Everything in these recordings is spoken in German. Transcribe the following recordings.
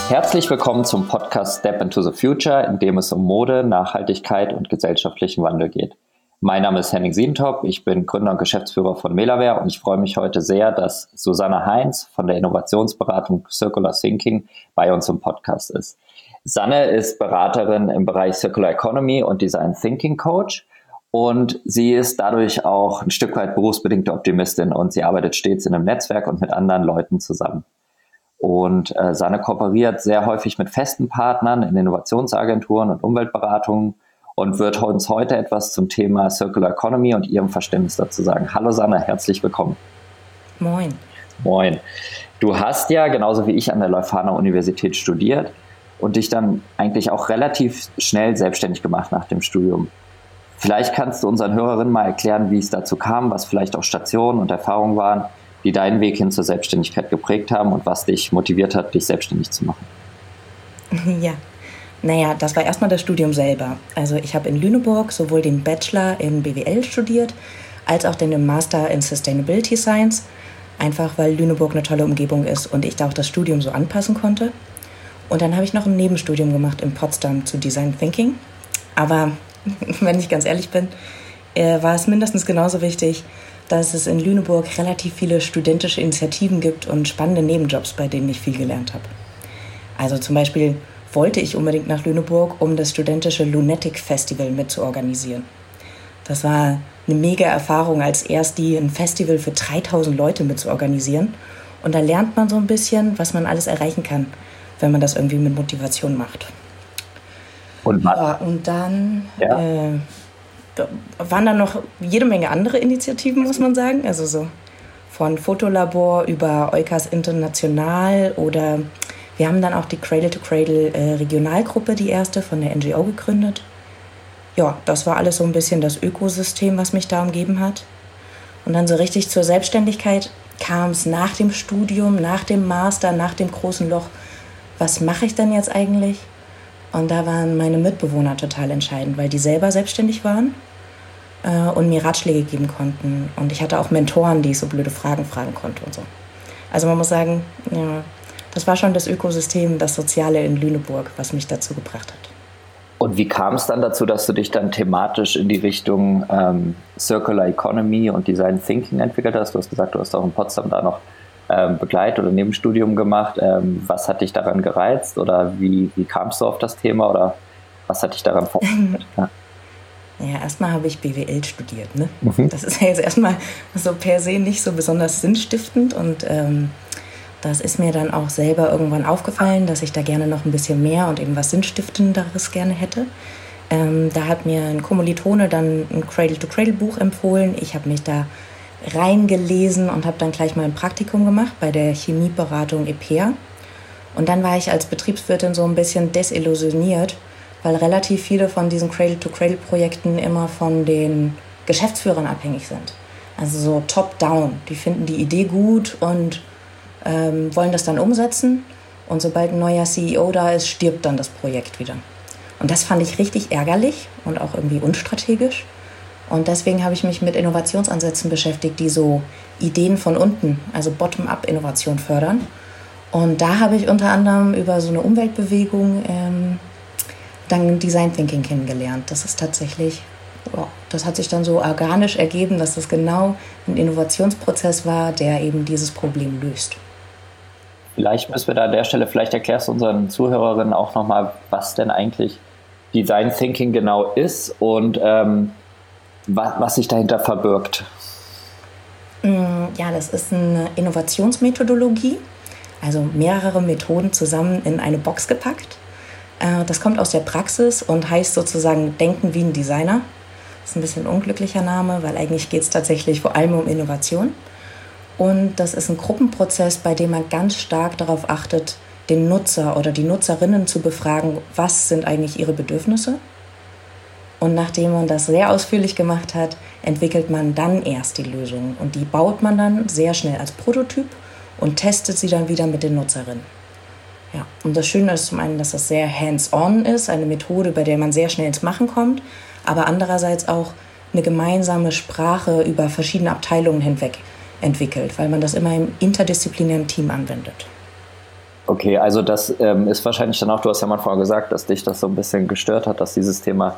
Herzlich willkommen zum Podcast Step into the Future, in dem es um Mode, Nachhaltigkeit und gesellschaftlichen Wandel geht. Mein Name ist Henning Sientop, ich bin Gründer und Geschäftsführer von Melaware und ich freue mich heute sehr, dass Susanne Heinz von der Innovationsberatung Circular Thinking bei uns im Podcast ist. Sanne ist Beraterin im Bereich Circular Economy und Design Thinking Coach und sie ist dadurch auch ein Stück weit berufsbedingte Optimistin und sie arbeitet stets in einem Netzwerk und mit anderen Leuten zusammen. Und Sanne kooperiert sehr häufig mit festen Partnern in Innovationsagenturen und Umweltberatungen und wird uns heute etwas zum Thema Circular Economy und ihrem Verständnis dazu sagen. Hallo Sanne, herzlich willkommen. Moin. Moin. Du hast ja genauso wie ich an der Leuphana Universität studiert und dich dann eigentlich auch relativ schnell selbstständig gemacht nach dem Studium. Vielleicht kannst du unseren Hörerinnen mal erklären, wie es dazu kam, was vielleicht auch Stationen und Erfahrungen waren, die deinen Weg hin zur Selbstständigkeit geprägt haben und was dich motiviert hat, dich selbstständig zu machen. Ja, naja, das war erstmal das Studium selber. Also ich habe in Lüneburg sowohl den Bachelor in BWL studiert, als auch den Master in Sustainability Science, einfach weil Lüneburg eine tolle Umgebung ist und ich da auch das Studium so anpassen konnte. Und dann habe ich noch ein Nebenstudium gemacht in Potsdam zu Design Thinking. Aber wenn ich ganz ehrlich bin, war es mindestens genauso wichtig, dass es in Lüneburg relativ viele studentische Initiativen gibt und spannende Nebenjobs, bei denen ich viel gelernt habe. Also zum Beispiel wollte ich unbedingt nach Lüneburg, um das studentische Lunatic Festival mitzuorganisieren. Das war eine mega Erfahrung, als erst ein Festival für 3000 Leute mitzuorganisieren. Und da lernt man so ein bisschen, was man alles erreichen kann, wenn man das irgendwie mit Motivation macht. Und was? Ja, und dann waren da noch jede Menge andere Initiativen, muss man sagen. Also so von Fotolabor über Eukas International oder wir haben dann auch die Cradle-to-Cradle Regionalgruppe, die erste von der NGO gegründet. Ja, das war alles so ein bisschen das Ökosystem, was mich da umgeben hat. Und dann so richtig zur Selbstständigkeit kam es nach dem Studium, nach dem Master, nach dem großen Loch. Was mache ich denn jetzt eigentlich? Und da waren meine Mitbewohner total entscheidend, weil die selber selbstständig waren und mir Ratschläge geben konnten. Und ich hatte auch Mentoren, die ich so blöde Fragen fragen konnte und so. Also man muss sagen, ja, das war schon das Ökosystem, das Soziale in Lüneburg, was mich dazu gebracht hat. Und wie kam es dann dazu, dass du dich dann thematisch in die Richtung Circular Economy und Design Thinking entwickelt hast? Du hast gesagt, du hast auch in Potsdam da noch Begleit- oder Nebenstudium gemacht. Was hat dich daran gereizt oder wie kamst du auf das Thema oder was hat dich daran fasziniert? Ja, erstmal habe ich BWL studiert. Ne? Das ist ja jetzt erstmal so per se nicht so besonders sinnstiftend und das ist mir dann auch selber irgendwann aufgefallen, dass ich da gerne noch ein bisschen mehr und eben was Sinnstiftenderes gerne hätte. Da hat mir ein Kommilitone dann ein Cradle-to-Cradle-Buch empfohlen. Ich habe mich da reingelesen und habe dann gleich mal ein Praktikum gemacht bei der Chemieberatung EPEA. Und dann war ich als Betriebswirtin so ein bisschen desillusioniert, weil relativ viele von diesen Cradle-to-Cradle-Projekten immer von den Geschäftsführern abhängig sind. Also so top-down. Die finden die Idee gut und wollen das dann umsetzen. Und sobald ein neuer CEO da ist, stirbt dann das Projekt wieder. Und das fand ich richtig ärgerlich und auch irgendwie unstrategisch. Und deswegen habe ich mich mit Innovationsansätzen beschäftigt, die so Ideen von unten, also Bottom-up-Innovation fördern. Und da habe ich unter anderem über so eine Umweltbewegung dann Design Thinking kennengelernt. Das ist tatsächlich, das hat sich dann so organisch ergeben, dass das genau ein Innovationsprozess war, der eben dieses Problem löst. Vielleicht müssen wir da an der Stelle, vielleicht erklärst du unseren Zuhörerinnen auch nochmal, was denn eigentlich Design Thinking genau ist und was sich dahinter verbirgt. Ja, das ist eine Innovationsmethodologie, also mehrere Methoden zusammen in eine Box gepackt. Das kommt aus der Praxis und heißt sozusagen Denken wie ein Designer. Das ist ein bisschen ein unglücklicher Name, weil eigentlich geht es tatsächlich vor allem um Innovation. Und das ist ein Gruppenprozess, bei dem man ganz stark darauf achtet, den Nutzer oder die Nutzerinnen zu befragen, was sind eigentlich ihre Bedürfnisse. Und nachdem man das sehr ausführlich gemacht hat, entwickelt man dann erst die Lösung. Und die baut man dann sehr schnell als Prototyp und testet sie dann wieder mit den Nutzerinnen. Ja, und das Schöne ist zum einen, dass das sehr hands-on ist, eine Methode, bei der man sehr schnell ins Machen kommt, aber andererseits auch eine gemeinsame Sprache über verschiedene Abteilungen hinweg entwickelt, weil man das immer im interdisziplinären Team anwendet. Okay, also das ist wahrscheinlich dann auch, du hast ja mal vorher gesagt, dass dich das so ein bisschen gestört hat, dass dieses Thema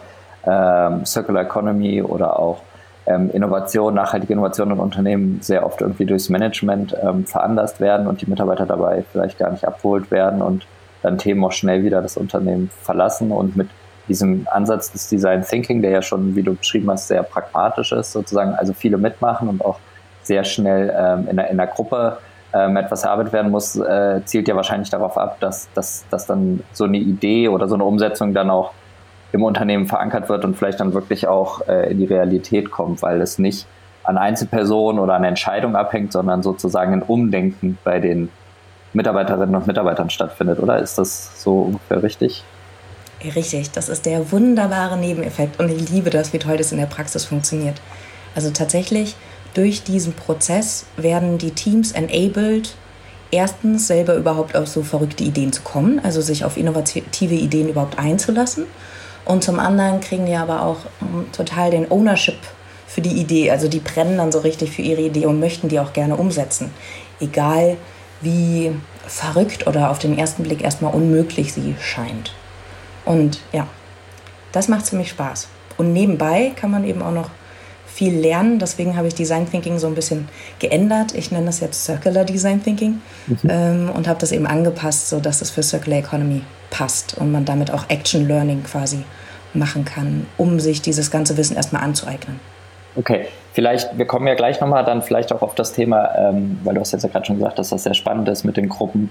Circular Economy oder auch Innovation, nachhaltige Innovation in Unternehmen sehr oft irgendwie durchs Management veranlasst werden und die Mitarbeiter dabei vielleicht gar nicht abgeholt werden und dann Themen auch schnell wieder das Unternehmen verlassen. Und mit diesem Ansatz des Design Thinking, der ja schon, wie du beschrieben hast, sehr pragmatisch ist, sozusagen, also viele mitmachen und auch sehr schnell in der Gruppe etwas erarbeitet werden muss, zielt ja wahrscheinlich darauf ab, dass dann so eine Idee oder so eine Umsetzung dann auch im Unternehmen verankert wird und vielleicht dann wirklich auch in die Realität kommt, weil es nicht an Einzelpersonen oder an Entscheidungen abhängt, sondern sozusagen ein Umdenken bei den Mitarbeiterinnen und Mitarbeitern stattfindet, oder? Ist das so ungefähr richtig? Richtig, das ist der wunderbare Nebeneffekt und ich liebe das, wie toll das in der Praxis funktioniert. Also tatsächlich, durch diesen Prozess werden die Teams enabled, erstens selber überhaupt auf so verrückte Ideen zu kommen, also sich auf innovative Ideen überhaupt einzulassen. Und zum anderen kriegen die aber auch total den Ownership für die Idee. Also die brennen dann so richtig für ihre Idee und möchten die auch gerne umsetzen. Egal wie verrückt oder auf den ersten Blick erstmal unmöglich sie scheint. Und ja, das macht ziemlich Spaß. Und nebenbei kann man eben auch noch viel lernen. Deswegen habe ich Design Thinking so ein bisschen geändert. Ich nenne das jetzt Circular Design Thinking und habe das eben angepasst, sodass es für Circular Economy passt und man damit auch Action Learning quasi machen kann, um sich dieses ganze Wissen erstmal anzueignen. Okay, vielleicht, wir kommen ja gleich nochmal dann vielleicht auch auf das Thema, weil du hast jetzt ja gerade schon gesagt, dass das sehr spannend ist mit den Gruppen,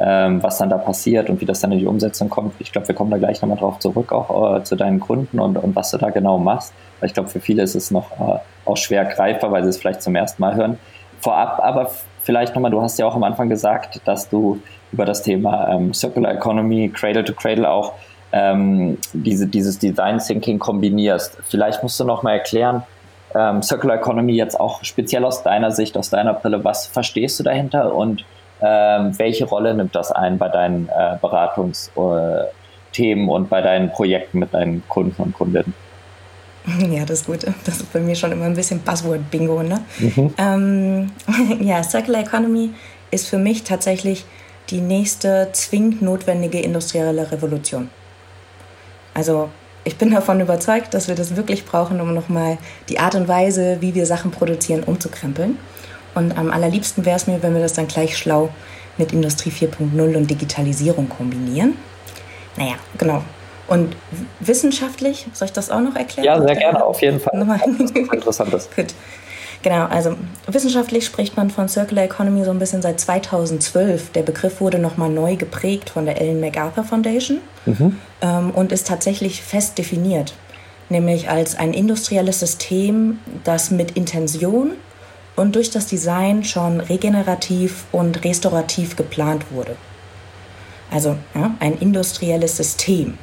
was dann da passiert und wie das dann in die Umsetzung kommt. Ich glaube, wir kommen da gleich nochmal drauf zurück, auch zu deinen Kunden und was du da genau machst. Weil ich glaube, für viele ist es noch auch schwer greifbar, weil sie es vielleicht zum ersten Mal hören. Vorab aber vielleicht nochmal, du hast ja auch am Anfang gesagt, dass du über das Thema Circular Economy, Cradle to Cradle auch dieses Design Thinking kombinierst. Vielleicht musst du nochmal erklären, Circular Economy jetzt auch speziell aus deiner Sicht, aus deiner Brille, was verstehst du dahinter und welche Rolle nimmt das ein bei deinen Beratungsthemen und bei deinen Projekten mit deinen Kunden und Kundinnen? Ja, das ist gut. Das ist bei mir schon immer ein bisschen Buzzword-Bingo, ne? Ja, Circular Economy ist für mich tatsächlich die nächste zwingend notwendige industrielle Revolution. Also ich bin davon überzeugt, dass wir das wirklich brauchen, um nochmal die Art und Weise, wie wir Sachen produzieren, umzukrempeln. Und am allerliebsten wäre es mir, wenn wir das dann gleich schlau mit Industrie 4.0 und Digitalisierung kombinieren. Naja, genau. Und wissenschaftlich, soll ich das auch noch erklären? Ja, sehr gerne, auf jeden Fall. Interessantes. Gut. Genau, also wissenschaftlich spricht man von Circular Economy so ein bisschen seit 2012. Der Begriff wurde nochmal neu geprägt von der Ellen MacArthur Foundation und ist tatsächlich fest definiert, nämlich als ein industrielles System, das mit Intention und durch das Design schon regenerativ und restaurativ geplant wurde. Also ja, ein industrielles System.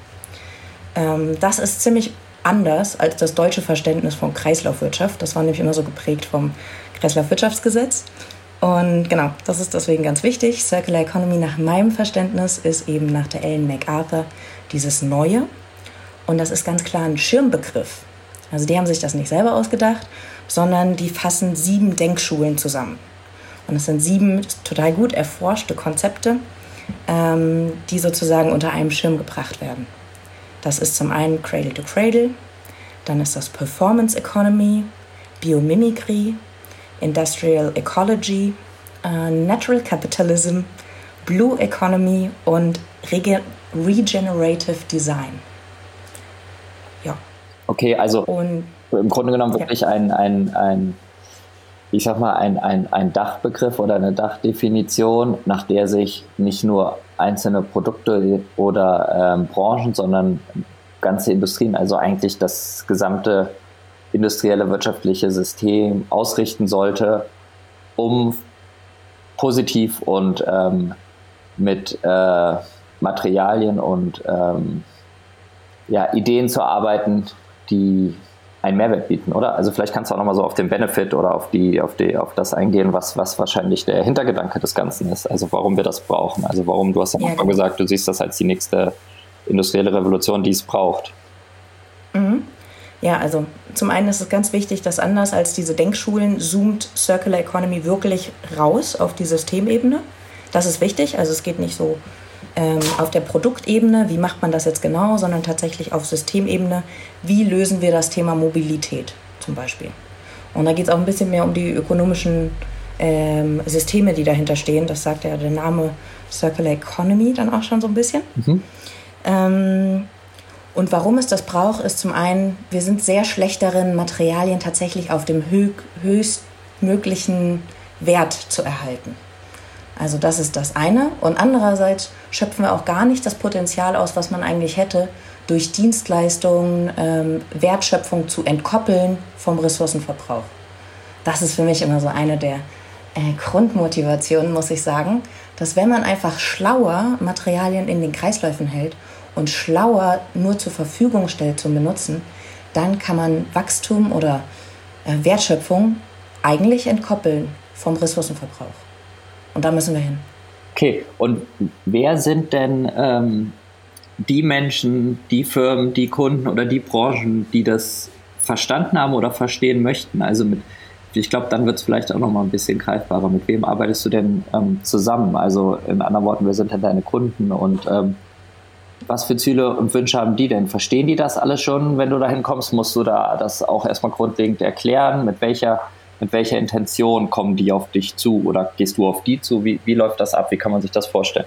Das ist ziemlich anders als das deutsche Verständnis von Kreislaufwirtschaft. Das war nämlich immer so geprägt vom Kreislaufwirtschaftsgesetz. Und genau, das ist deswegen ganz wichtig. Circular Economy nach meinem Verständnis ist eben nach der Ellen MacArthur dieses Neue. Und das ist ganz klar ein Schirmbegriff. Also die haben sich das nicht selber ausgedacht, sondern die fassen 7 Denkschulen zusammen. Und es sind 7 total gut erforschte Konzepte, die sozusagen unter einem Schirm gebracht werden. Das ist zum einen Cradle to Cradle, dann ist das Performance Economy, Biomimicry, Industrial Ecology, Natural Capitalism, Blue Economy und Regenerative Design. Ja. Okay, also und, im Grunde genommen wirklich ja. ein Dachbegriff oder eine Dachdefinition, nach der sich nicht nur einzelne Produkte oder Branchen, sondern ganze Industrien, also eigentlich das gesamte industrielle wirtschaftliche System ausrichten sollte, um positiv und mit Materialien und Ideen zu arbeiten, die einen Mehrwert bieten, oder? Also vielleicht kannst du auch nochmal so auf den Benefit oder auf das eingehen, was wahrscheinlich der Hintergedanke des Ganzen ist, also warum wir das brauchen, also warum, du hast ja auch gesagt, du siehst das als die nächste industrielle Revolution, die es braucht. Mhm. Ja, also zum einen ist es ganz wichtig, dass anders als diese Denkschulen zoomt Circular Economy wirklich raus auf die Systemebene. Das ist wichtig, also es geht nicht so auf der Produktebene, wie macht man das jetzt genau, sondern tatsächlich auf Systemebene, wie lösen wir das Thema Mobilität zum Beispiel. Und da geht es auch ein bisschen mehr um die ökonomischen Systeme, die dahinter stehen. Das sagt ja der Name Circular Economy dann auch schon so ein bisschen. Und warum es das braucht, ist zum einen, wir sind sehr schlecht darin, Materialien tatsächlich auf dem höchstmöglichen Wert zu erhalten. Also das ist das eine. Und andererseits schöpfen wir auch gar nicht das Potenzial aus, was man eigentlich hätte, durch Dienstleistungen Wertschöpfung zu entkoppeln vom Ressourcenverbrauch. Das ist für mich immer so eine der Grundmotivationen, muss ich sagen, dass wenn man einfach schlauer Materialien in den Kreisläufen hält und schlauer nur zur Verfügung stellt zum Benutzen, dann kann man Wachstum oder Wertschöpfung eigentlich entkoppeln vom Ressourcenverbrauch. Und da müssen wir hin. Okay, und wer sind denn die Menschen, die Firmen, die Kunden oder die Branchen, die das verstanden haben oder verstehen möchten? Also ich glaube, dann wird es vielleicht auch noch mal ein bisschen greifbarer. Mit wem arbeitest du denn zusammen? Also in anderen Worten, wer sind denn deine Kunden und was für Ziele und Wünsche haben die denn? Verstehen die das alles schon, wenn du dahin kommst? Musst du da das auch erstmal grundlegend erklären? Mit welcher Intention kommen die auf dich zu oder gehst du auf die zu? Wie läuft das ab? Wie kann man sich das vorstellen?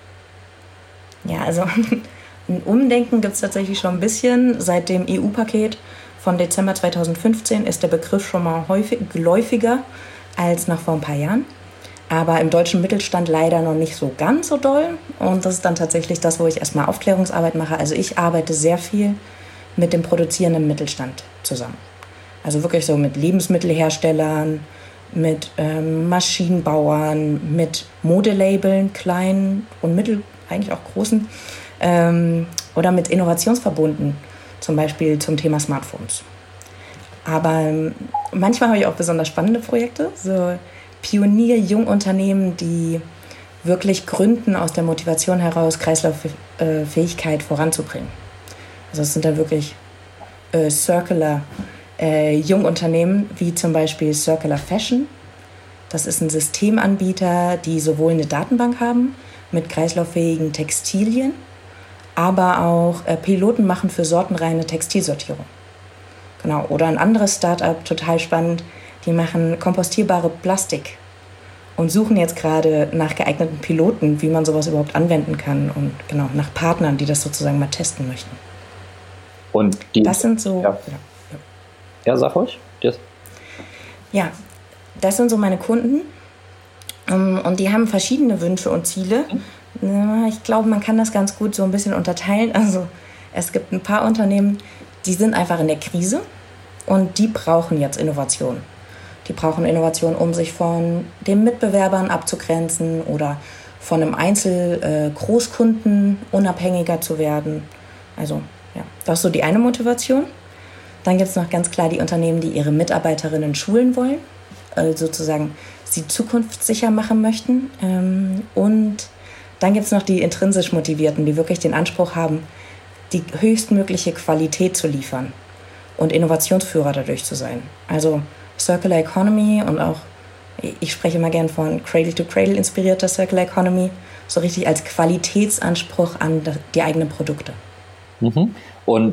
Ja, also ein Umdenken gibt es tatsächlich schon ein bisschen. Seit dem EU-Paket von Dezember 2015 ist der Begriff schon mal geläufiger als noch vor ein paar Jahren. Aber im deutschen Mittelstand leider noch nicht so ganz so doll. Und das ist dann tatsächlich das, wo ich erstmal Aufklärungsarbeit mache. Also ich arbeite sehr viel mit dem produzierenden Mittelstand zusammen. Also wirklich so mit Lebensmittelherstellern, mit Maschinenbauern, mit Modelabeln, kleinen und mittel, eigentlich auch großen, oder mit Innovationsverbunden, zum Beispiel zum Thema Smartphones. Aber manchmal habe ich auch besonders spannende Projekte, so Pionier-Jungunternehmen, die wirklich gründen aus der Motivation heraus, Kreislauffähigkeit voranzubringen. Also es sind dann wirklich Circular Jungunternehmen, wie zum Beispiel Circular Fashion. Das ist ein Systemanbieter, die sowohl eine Datenbank haben mit kreislauffähigen Textilien, aber auch Piloten machen für sortenreine Textilsortierung. Genau. Oder ein anderes Startup, total spannend, die machen kompostierbare Plastik und suchen jetzt gerade nach geeigneten Piloten, wie man sowas überhaupt anwenden kann und genau nach Partnern, die das sozusagen mal testen möchten. Und das sind so... Ja, sag ruhig. Yes. Ja, das sind so meine Kunden und die haben verschiedene Wünsche und Ziele. Ich glaube, man kann das ganz gut so ein bisschen unterteilen. Also es gibt ein paar Unternehmen, die sind einfach in der Krise und die brauchen jetzt Innovation. Die brauchen Innovation, um sich von den Mitbewerbern abzugrenzen oder von einem Großkunden unabhängiger zu werden. Also ja, das ist so die eine Motivation. Dann gibt es noch ganz klar die Unternehmen, die ihre Mitarbeiterinnen schulen wollen, sozusagen sie zukunftssicher machen möchten. Und dann gibt es noch die intrinsisch Motivierten, die wirklich den Anspruch haben, die höchstmögliche Qualität zu liefern und Innovationsführer dadurch zu sein. Also Circular Economy und auch, ich spreche immer gern von Cradle-to-Cradle inspirierter Circular Economy, so richtig als Qualitätsanspruch an die eigenen Produkte. Mhm. Und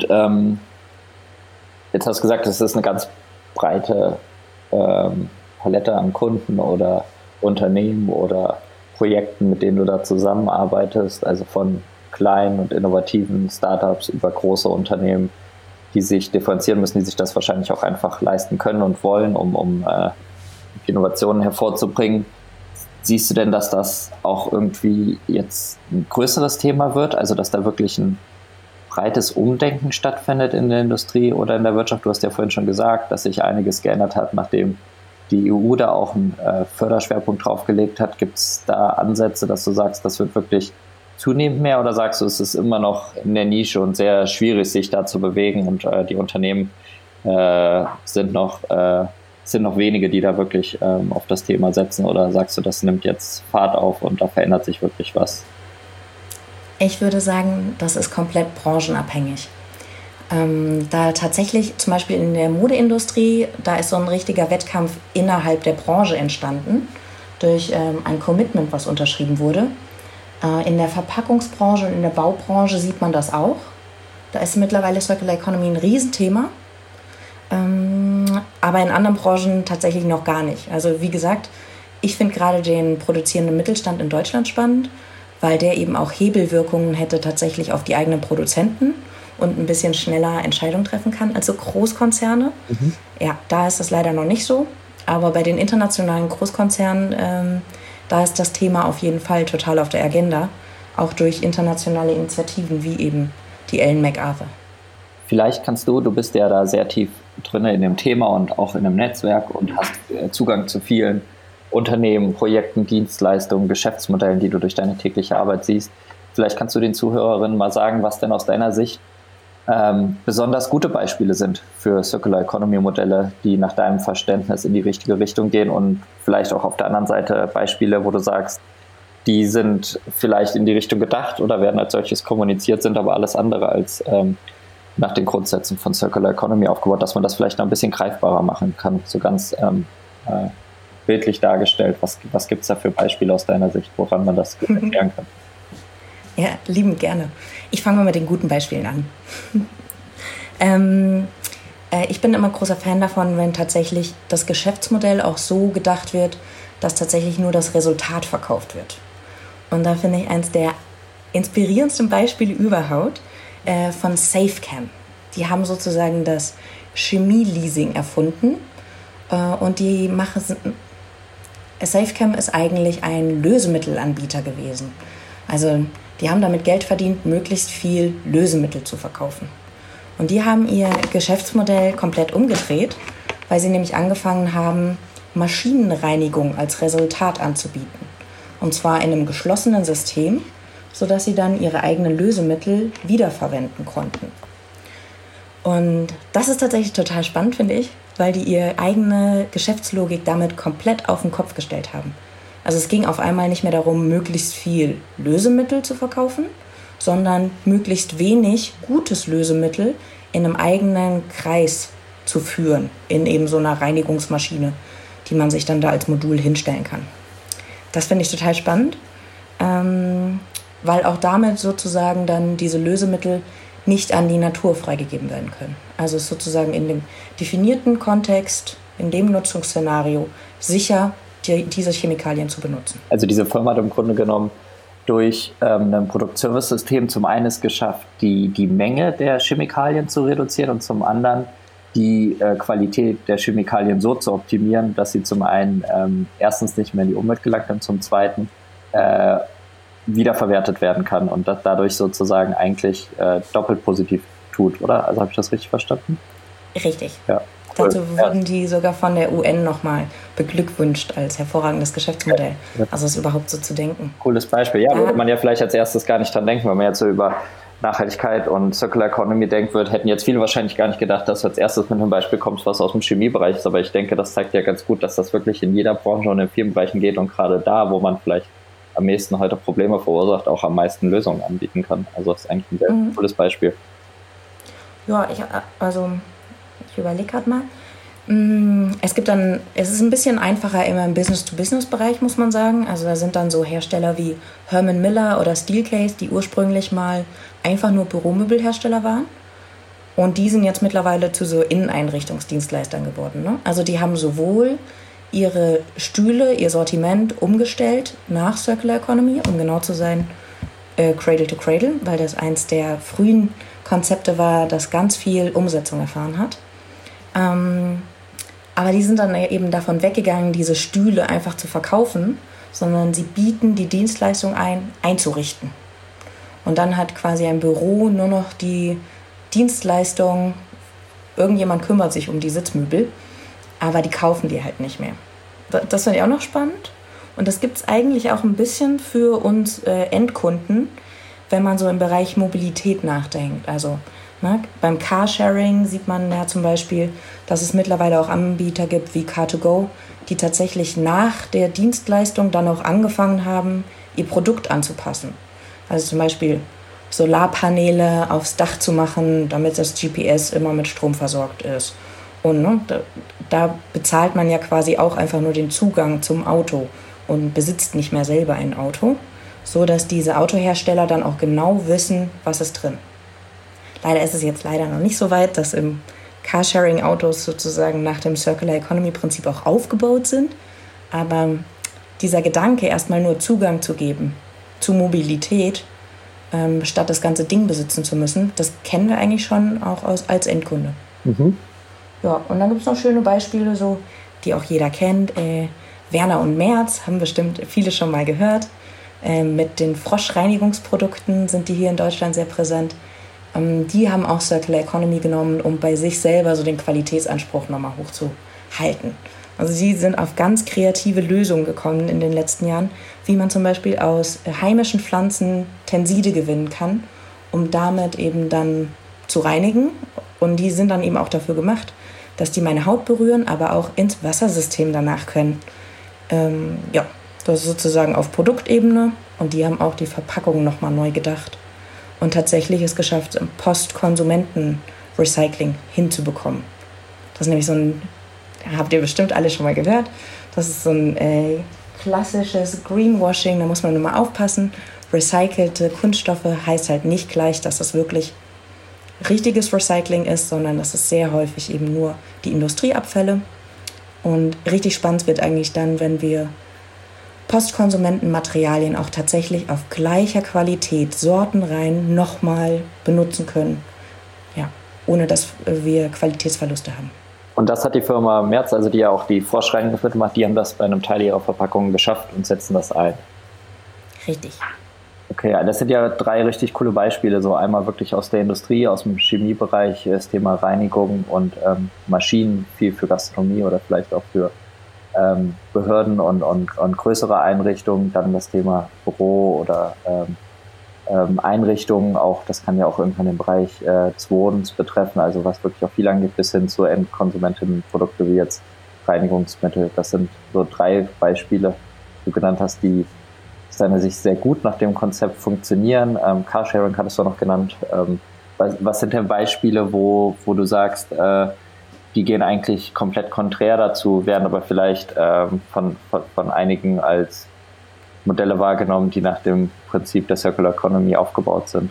jetzt hast du gesagt, es ist eine ganz breite Palette an Kunden oder Unternehmen oder Projekten, mit denen du da zusammenarbeitest, also von kleinen und innovativen Startups über große Unternehmen, die sich differenzieren müssen, die sich das wahrscheinlich auch einfach leisten können und wollen, um Innovationen hervorzubringen. Siehst du denn, dass das auch irgendwie jetzt ein größeres Thema wird, also dass da wirklich ein breites Umdenken stattfindet in der Industrie oder in der Wirtschaft? Du hast ja vorhin schon gesagt, dass sich einiges geändert hat, nachdem die EU da auch einen Förderschwerpunkt draufgelegt hat. Gibt es da Ansätze, dass du sagst, das wird wirklich zunehmend mehr, oder sagst du, es ist immer noch in der Nische und sehr schwierig, sich da zu bewegen und die Unternehmen sind noch wenige, die da wirklich auf das Thema setzen, oder sagst du, das nimmt jetzt Fahrt auf und da verändert sich wirklich was? Ich würde sagen, das ist komplett branchenabhängig. Da tatsächlich zum Beispiel in der Modeindustrie, da ist so ein richtiger Wettkampf innerhalb der Branche entstanden. durch ein Commitment, was unterschrieben wurde. In der Verpackungsbranche und in der Baubranche sieht man das auch. Da ist mittlerweile Circular Economy ein Riesenthema. Aber in anderen Branchen tatsächlich noch gar nicht. Also wie gesagt, ich finde gerade den produzierenden Mittelstand in Deutschland spannend, weil der eben auch Hebelwirkungen hätte tatsächlich auf die eigenen Produzenten und ein bisschen schneller Entscheidungen treffen kann als so Großkonzerne. Ja, da ist das leider noch nicht so. Aber bei den internationalen Großkonzernen, da ist das Thema auf jeden Fall total auf der Agenda. Auch durch internationale Initiativen wie eben die Ellen MacArthur. Vielleicht kannst du bist ja da sehr tief drin in dem Thema und auch in einem Netzwerk und hast Zugang zu vielen Unternehmen, Projekten, Dienstleistungen, Geschäftsmodellen, die du durch deine tägliche Arbeit siehst. Vielleicht kannst du den Zuhörerinnen mal sagen, was denn aus deiner Sicht besonders gute Beispiele sind für Circular Economy Modelle, die nach deinem Verständnis in die richtige Richtung gehen und vielleicht auch auf der anderen Seite Beispiele, wo du sagst, die sind vielleicht in die Richtung gedacht oder werden als solches kommuniziert, sind aber alles andere als nach den Grundsätzen von Circular Economy aufgebaut, dass man das vielleicht noch ein bisschen greifbarer machen kann, so ganz bildlich dargestellt. Was gibt es da für Beispiele aus deiner Sicht, woran man das gut erklären kann? Ja, liebend gerne. Ich fange mal mit den guten Beispielen an. Ich bin immer großer Fan davon, wenn tatsächlich das Geschäftsmodell auch so gedacht wird, dass tatsächlich nur das Resultat verkauft wird. Und da finde ich eins der inspirierendsten Beispiele überhaupt von SafeChem. Die haben sozusagen das Chemie-Leasing erfunden und die machen... SafeChem ist eigentlich ein Lösemittelanbieter gewesen. Also die haben damit Geld verdient, möglichst viel Lösemittel zu verkaufen. Und die haben ihr Geschäftsmodell komplett umgedreht, weil sie nämlich angefangen haben, Maschinenreinigung als Resultat anzubieten. Und zwar in einem geschlossenen System, sodass sie dann ihre eigenen Lösemittel wiederverwenden konnten. Und das ist tatsächlich total spannend, finde ich, weil die ihre eigene Geschäftslogik damit komplett auf den Kopf gestellt haben. Also es ging auf einmal nicht mehr darum, möglichst viel Lösemittel zu verkaufen, sondern möglichst wenig gutes Lösemittel in einem eigenen Kreis zu führen, in eben so einer Reinigungsmaschine, die man sich dann da als Modul hinstellen kann. Das finde ich total spannend, weil auch damit sozusagen dann diese Lösemittel nicht an die Natur freigegeben werden können. Also es sozusagen in dem definierten Kontext, in dem Nutzungsszenario sicher diese Chemikalien zu benutzen. Also diese Firma hat im Grunde genommen durch ein Produktservice-System zum einen es geschafft, die Menge der Chemikalien zu reduzieren und zum anderen die Qualität der Chemikalien so zu optimieren, dass sie zum einen erstens nicht mehr in die Umwelt gelangt und zum zweiten wiederverwertet werden kann und das dadurch sozusagen eigentlich doppelt positiv tut, oder? Also habe ich das richtig verstanden? Richtig. Ja. Dazu wurden die sogar von der UN nochmal beglückwünscht als hervorragendes Geschäftsmodell. Ja. Also es überhaupt so zu denken. Cooles Beispiel. Ja, würde man ja vielleicht als erstes gar nicht dran denken, wenn man jetzt so über Nachhaltigkeit und Circular Economy denkt wird, hätten jetzt viele wahrscheinlich gar nicht gedacht, dass du als erstes mit einem Beispiel kommst, was aus dem Chemiebereich ist. Aber ich denke, das zeigt ja ganz gut, dass das wirklich in jeder Branche und in vielen Bereichen geht und gerade da, wo man vielleicht am meisten heute Probleme verursacht, auch am meisten Lösungen anbieten kann. Also das ist eigentlich ein sehr cooles Beispiel. Ja, ich überlege gerade mal. Es ist ein bisschen einfacher immer im Business-to-Business-Bereich, muss man sagen. Also da sind dann so Hersteller wie Herman Miller oder Steelcase, die ursprünglich mal einfach nur Büromöbelhersteller waren. Und die sind jetzt mittlerweile zu so Inneneinrichtungsdienstleistern geworden. Ne? Also die haben sowohl ihre Stühle, ihr Sortiment umgestellt nach Circular Economy, um genau zu sein, Cradle to Cradle, weil das eins der frühen Konzepte war, das ganz viel Umsetzung erfahren hat. Aber die sind dann eben davon weggegangen, diese Stühle einfach zu verkaufen, sondern sie bieten die Dienstleistung einzurichten. Und dann hat quasi ein Büro nur noch die Dienstleistung, irgendjemand kümmert sich um die Sitzmöbel, aber die kaufen die halt nicht mehr. Das finde ich auch noch spannend. Und das gibt es eigentlich auch ein bisschen für uns Endkunden, wenn man so im Bereich Mobilität nachdenkt. Also beim Carsharing sieht man ja zum Beispiel, dass es mittlerweile auch Anbieter gibt wie Car2Go, die tatsächlich nach der Dienstleistung dann auch angefangen haben, ihr Produkt anzupassen. Also zum Beispiel Solarpaneele aufs Dach zu machen, damit das GPS immer mit Strom versorgt ist. Und da bezahlt man ja quasi auch einfach nur den Zugang zum Auto und besitzt nicht mehr selber ein Auto, so dass diese Autohersteller dann auch genau wissen, was ist drin. Leider ist es jetzt noch nicht so weit, dass im Carsharing-Autos sozusagen nach dem Circular Economy-Prinzip auch aufgebaut sind, aber dieser Gedanke, erstmal nur Zugang zu geben zu Mobilität, statt das ganze Ding besitzen zu müssen, das kennen wir eigentlich schon auch als Endkunde. Mhm. Ja, und dann gibt es noch schöne Beispiele, so, die auch jeder kennt. Werner und Merz haben bestimmt viele schon mal gehört. Mit den Froschreinigungsprodukten sind die hier in Deutschland sehr präsent. Die haben auch Circular Economy genommen, um bei sich selber so den Qualitätsanspruch nochmal hochzuhalten. Also sie sind auf ganz kreative Lösungen gekommen in den letzten Jahren, wie man zum Beispiel aus heimischen Pflanzen Tenside gewinnen kann, um damit eben dann zu reinigen. Und die sind dann eben auch dafür gemacht, dass die meine Haut berühren, aber auch ins Wassersystem danach können. Das ist sozusagen auf Produktebene und die haben auch die Verpackung nochmal neu gedacht und tatsächlich es geschafft, Postkonsumenten-Recycling hinzubekommen. Das ist nämlich so ein, habt ihr bestimmt alle schon mal gehört, das ist so ein klassisches Greenwashing, da muss man immer aufpassen. Recycelte Kunststoffe heißt halt nicht gleich, dass das wirklich richtiges Recycling ist, sondern das ist sehr häufig eben nur die Industrieabfälle. Und richtig spannend wird eigentlich dann, wenn wir Postkonsumentenmaterialien auch tatsächlich auf gleicher Qualität sortenrein nochmal benutzen können, ja, ohne dass wir Qualitätsverluste haben. Und das hat die Firma Merz, also die ja auch die Froschreinigungsmittel macht, die haben das bei einem Teil ihrer Verpackungen geschafft und setzen das ein. Richtig. Okay, das sind ja 3 richtig coole Beispiele. So einmal wirklich aus der Industrie, aus dem Chemiebereich, das Thema Reinigung und Maschinen, viel für Gastronomie oder vielleicht auch für Behörden und größere Einrichtungen. Dann das Thema Büro oder Einrichtungen, auch das kann ja auch irgendwann den Bereich des Wohnens betreffen, also was wirklich auch viel angeht, bis hin zu Endkonsumentinnenprodukte wie jetzt Reinigungsmittel. Das sind so 3 Beispiele, die du genannt hast, die aus deiner Sicht sehr gut nach dem Konzept funktionieren. Carsharing hattest du noch genannt. Was sind denn Beispiele, wo du sagst, die gehen eigentlich komplett konträr dazu, werden aber vielleicht von einigen als Modelle wahrgenommen, die nach dem Prinzip der Circular Economy aufgebaut sind?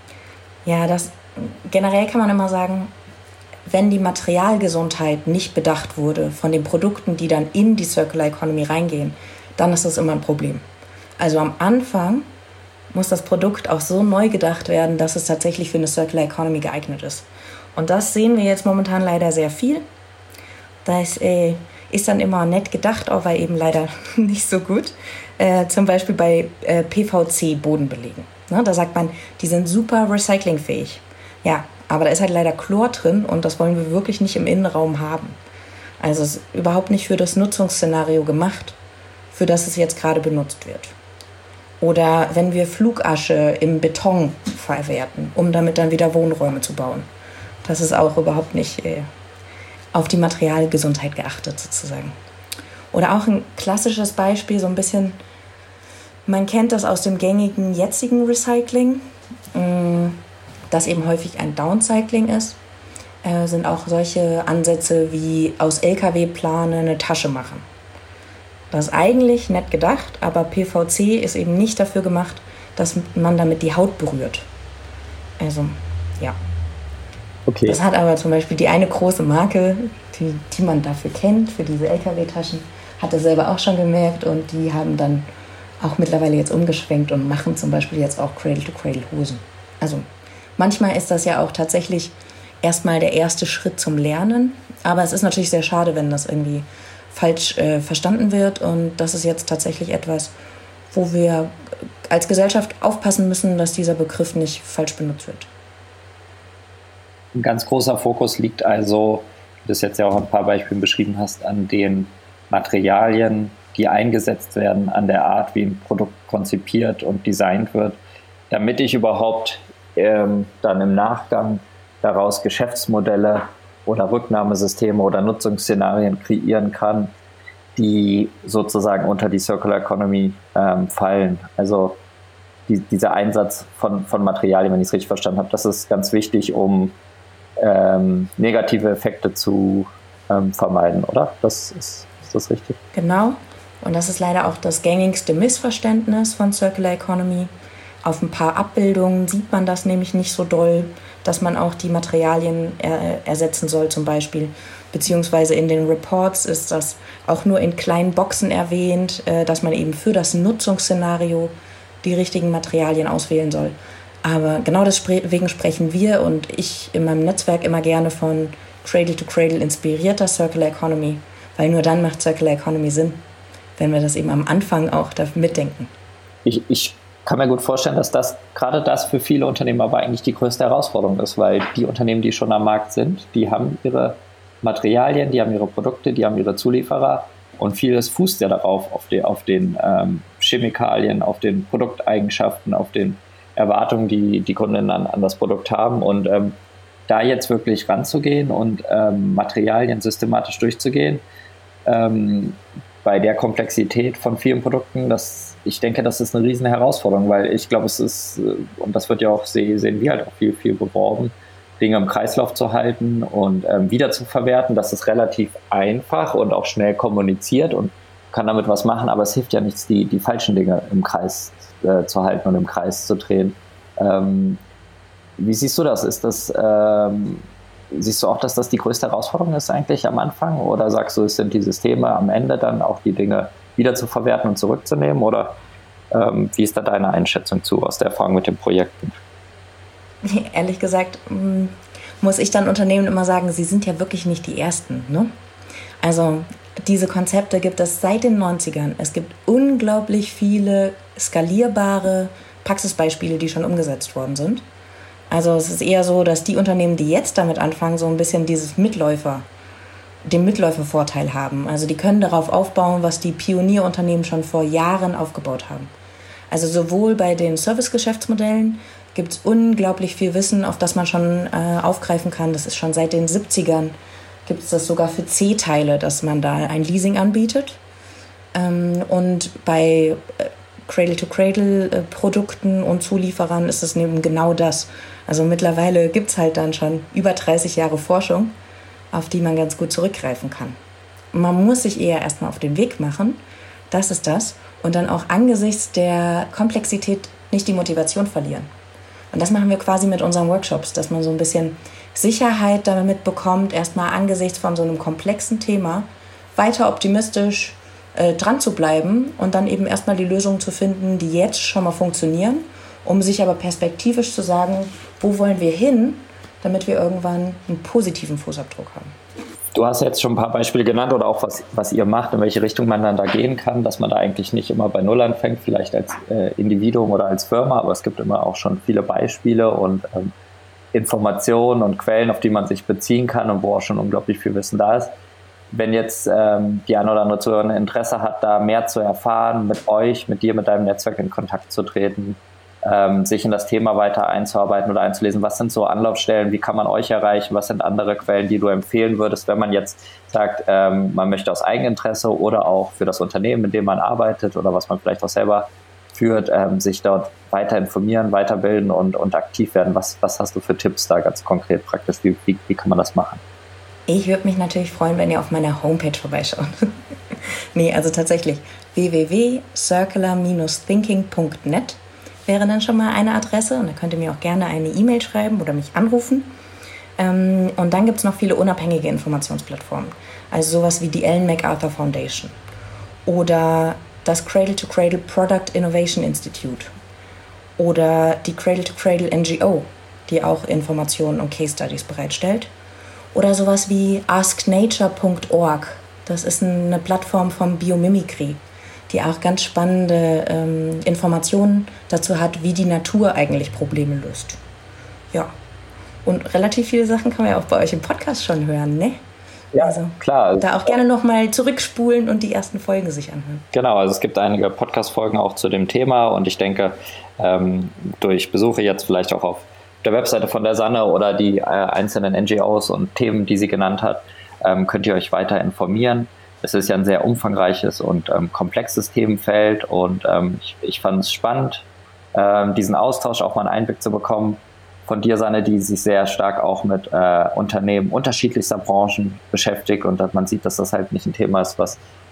Ja, generell kann man immer sagen, wenn die Materialgesundheit nicht bedacht wurde von den Produkten, die dann in die Circular Economy reingehen, dann ist das immer ein Problem. Also am Anfang muss das Produkt auch so neu gedacht werden, dass es tatsächlich für eine Circular Economy geeignet ist. Und das sehen wir jetzt momentan leider sehr viel. Das ist dann immer nett gedacht, aber eben leider nicht so gut. Zum Beispiel bei PVC-Bodenbelägen. Ne, da sagt man, die sind super recyclingfähig. Ja, aber da ist halt leider Chlor drin und das wollen wir wirklich nicht im Innenraum haben. Also es ist überhaupt nicht für das Nutzungsszenario gemacht, für das es jetzt gerade benutzt wird. Oder wenn wir Flugasche im Beton verwerten, um damit dann wieder Wohnräume zu bauen. Das ist auch überhaupt nicht auf die Materialgesundheit geachtet sozusagen. Oder auch ein klassisches Beispiel, so ein bisschen, man kennt das aus dem gängigen jetzigen Recycling, das eben häufig ein Downcycling ist, sind auch solche Ansätze wie aus LKW-Plane eine Tasche machen. Das ist eigentlich nett gedacht, aber PVC ist eben nicht dafür gemacht, dass man damit die Haut berührt. Also, ja. Okay. Das hat aber zum Beispiel die eine große Marke, die man dafür kennt, für diese LKW-Taschen, hat das selber auch schon gemerkt und die haben dann auch mittlerweile jetzt umgeschwenkt und machen zum Beispiel jetzt auch Cradle-to-Cradle-Hosen. Also manchmal ist das ja auch tatsächlich erstmal der erste Schritt zum Lernen, aber es ist natürlich sehr schade, wenn das irgendwie falsch verstanden wird und das ist jetzt tatsächlich etwas, wo wir als Gesellschaft aufpassen müssen, dass dieser Begriff nicht falsch benutzt wird. Ein ganz großer Fokus liegt also, wie du es jetzt ja auch ein paar Beispielen beschrieben hast, an den Materialien, die eingesetzt werden, an der Art, wie ein Produkt konzipiert und designt wird, damit ich überhaupt dann im Nachgang daraus Geschäftsmodelle oder Rücknahmesysteme oder Nutzungsszenarien kreieren kann, die sozusagen unter die Circular Economy fallen. Also dieser Einsatz von Materialien, wenn ich es richtig verstanden habe, das ist ganz wichtig, um negative Effekte zu vermeiden, oder? Ist das richtig? Genau. Und das ist leider auch das gängigste Missverständnis von Circular Economy. Auf ein paar Abbildungen sieht man das nämlich nicht so doll, dass man auch die Materialien ersetzen soll zum Beispiel. Beziehungsweise in den Reports ist das auch nur in kleinen Boxen erwähnt, dass man eben für das Nutzungsszenario die richtigen Materialien auswählen soll. Aber genau deswegen sprechen wir und ich in meinem Netzwerk immer gerne von Cradle to Cradle inspirierter Circular Economy, weil nur dann macht Circular Economy Sinn, wenn wir das eben am Anfang auch mitdenken. Ich kann mir gut vorstellen, dass gerade das für viele Unternehmen aber eigentlich die größte Herausforderung ist, weil die Unternehmen, die schon am Markt sind, die haben ihre Materialien, die haben ihre Produkte, die haben ihre Zulieferer und vieles fußt ja darauf, auf den Chemikalien, auf den Produkteigenschaften, auf den Erwartungen, die die Kunden an das Produkt haben und da jetzt wirklich ranzugehen und Materialien systematisch durchzugehen, bei der Komplexität von vielen Produkten, ich denke, das ist eine riesen Herausforderung, weil ich glaube, es ist, und das wird ja auch, sehen wir halt auch viel, viel beworben, Dinge im Kreislauf zu halten und wieder zu verwerten. Das ist relativ einfach und auch schnell kommuniziert und kann damit was machen, aber es hilft ja nichts, die falschen Dinge im Kreis zu halten und im Kreis zu drehen. Wie siehst du das? Siehst du auch, dass das die größte Herausforderung ist eigentlich am Anfang? Oder sagst du, es sind die Systeme am Ende dann auch die Dinge wieder zu verwerten und zurückzunehmen? Oder wie ist da deine Einschätzung aus der Erfahrung mit den Projekten? Ehrlich gesagt muss ich dann Unternehmen immer sagen, sie sind ja wirklich nicht die Ersten. Ne? Also diese Konzepte gibt es seit den 90ern. Es gibt unglaublich viele skalierbare Praxisbeispiele, die schon umgesetzt worden sind. Also es ist eher so, dass die Unternehmen, die jetzt damit anfangen, so ein bisschen den Mitläufervorteil haben. Also die können darauf aufbauen, was die Pionierunternehmen schon vor Jahren aufgebaut haben. Also sowohl bei den Service-Geschäftsmodellen gibt es unglaublich viel Wissen, auf das man schon aufgreifen kann. Das ist schon seit den 70ern, gibt es das sogar für C-Teile, dass man da ein Leasing anbietet. Und bei Cradle-to-Cradle-Produkten und Zulieferern ist es eben genau das. Also mittlerweile gibt es halt dann schon über 30 Jahre Forschung, auf die man ganz gut zurückgreifen kann. Man muss sich eher erstmal auf den Weg machen, das ist das, und dann auch angesichts der Komplexität nicht die Motivation verlieren. Und das machen wir quasi mit unseren Workshops, dass man so ein bisschen Sicherheit damit bekommt, erstmal angesichts von so einem komplexen Thema weiter optimistisch dran zu bleiben und dann eben erstmal die Lösungen zu finden, die jetzt schon mal funktionieren, um sich aber perspektivisch zu sagen, wo wollen wir hin, damit wir irgendwann einen positiven Fußabdruck haben. Du hast jetzt schon ein paar Beispiele genannt oder auch was ihr macht, in welche Richtung man dann da gehen kann, dass man da eigentlich nicht immer bei Null anfängt, vielleicht als Individuum oder als Firma, aber es gibt immer auch schon viele Beispiele und Informationen und Quellen, auf die man sich beziehen kann und wo auch schon unglaublich viel Wissen da ist. Wenn jetzt die eine oder andere Zuhörerin Interesse hat, da mehr zu erfahren, mit euch, mit dir, mit deinem Netzwerk in Kontakt zu treten, sich in das Thema weiter einzuarbeiten oder einzulesen, was sind so Anlaufstellen, wie kann man euch erreichen, was sind andere Quellen, die du empfehlen würdest, wenn man jetzt sagt, man möchte aus Eigeninteresse oder auch für das Unternehmen, in dem man arbeitet oder was man vielleicht auch selber führt, sich dort weiter informieren, weiterbilden und aktiv werden. Was hast du für Tipps da ganz konkret praktisch? Wie kann man das machen? Ich würde mich natürlich freuen, wenn ihr auf meiner Homepage vorbeischaut. Nee, also tatsächlich www.circular-thinking.net wäre dann schon mal eine Adresse und da könnt ihr mir auch gerne eine E-Mail schreiben oder mich anrufen. Und dann gibt es noch viele unabhängige Informationsplattformen, also sowas wie die Ellen MacArthur Foundation oder das Cradle-to-Cradle Product Innovation Institute oder die Cradle-to-Cradle NGO, die auch Informationen und Case Studies bereitstellt. Oder sowas wie asknature.org. Das ist eine Plattform von Biomimikry, die auch ganz spannende Informationen dazu hat, wie die Natur eigentlich Probleme löst. Ja, und relativ viele Sachen kann man ja auch bei euch im Podcast schon hören, ne? Ja, also, klar. Da auch gerne nochmal zurückspulen und die ersten Folgen sich anhören. Genau, also es gibt einige Podcast-Folgen auch zu dem Thema und ich denke, durch Besuche jetzt vielleicht auch auf der Webseite von der Sanne oder die einzelnen NGOs und Themen, die sie genannt hat, könnt ihr euch weiter informieren. Es ist ja ein sehr umfangreiches und komplexes Themenfeld und ich fand es spannend, diesen Austausch, auch mal einen Einblick zu bekommen von dir, Sanne, die sich sehr stark auch mit Unternehmen unterschiedlichster Branchen beschäftigt und dass man sieht, dass das halt nicht ein Thema ist, was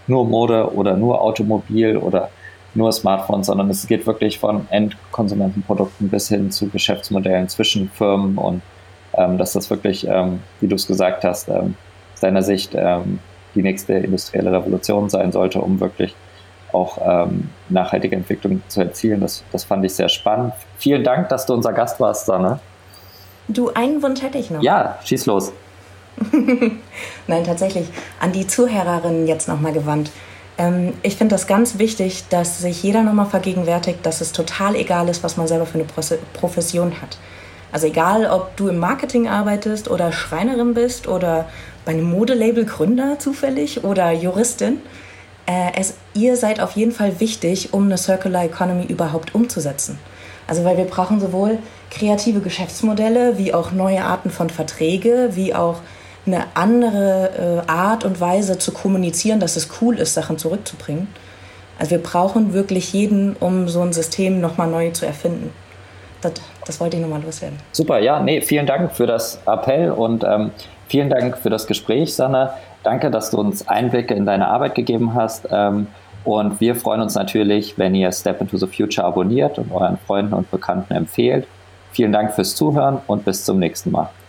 nur Mode oder nur Automobil oder nur Smartphones, sondern es geht wirklich von Endkonsumentenprodukten bis hin zu Geschäftsmodellen zwischen Firmen und dass das wirklich, wie du es gesagt hast, aus deiner Sicht die nächste industrielle Revolution sein sollte, um wirklich auch nachhaltige Entwicklung zu erzielen. Das fand ich sehr spannend. Vielen Dank, dass du unser Gast warst, Sanne. Du, einen Wunsch hätte ich noch. Ja, schieß los. Nein, tatsächlich an die Zuhörerinnen jetzt nochmal gewandt. Ich finde das ganz wichtig, dass sich jeder nochmal vergegenwärtigt, dass es total egal ist, was man selber für eine Profession hat. Also egal, ob du im Marketing arbeitest oder Schreinerin bist oder bei einem Modelabel Gründer zufällig oder Juristin. Ihr seid auf jeden Fall wichtig, um eine Circular Economy überhaupt umzusetzen. Also weil wir brauchen sowohl kreative Geschäftsmodelle, wie auch neue Arten von Verträge, wie auch eine andere Art und Weise zu kommunizieren, dass es cool ist, Sachen zurückzubringen. Also wir brauchen wirklich jeden, um so ein System nochmal neu zu erfinden. Das wollte ich nochmal loswerden. Super, ja, vielen Dank für das Appell und vielen Dank für das Gespräch, Sanne. Danke, dass du uns Einblicke in deine Arbeit gegeben hast. Und wir freuen uns natürlich, wenn ihr Step into the Future abonniert und euren Freunden und Bekannten empfehlt. Vielen Dank fürs Zuhören und bis zum nächsten Mal.